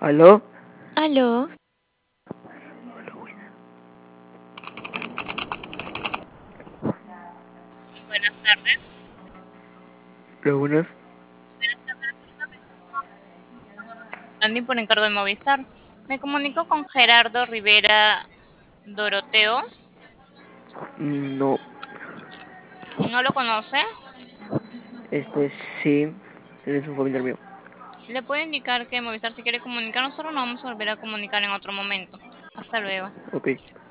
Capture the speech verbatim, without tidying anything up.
¿Aló? Aló, Buenas tardes. ¿Lo buenas? Andy por encargo de Movistar. Me comunico con Gerardo Rivera Doroteo. Mm, No, ¿No lo conoce? este sí, él es un familiar mío. Le puedo indicar que Movistar si quiere comunicar, nosotros nos vamos a volver a comunicar en otro momento. Hasta luego. Ok.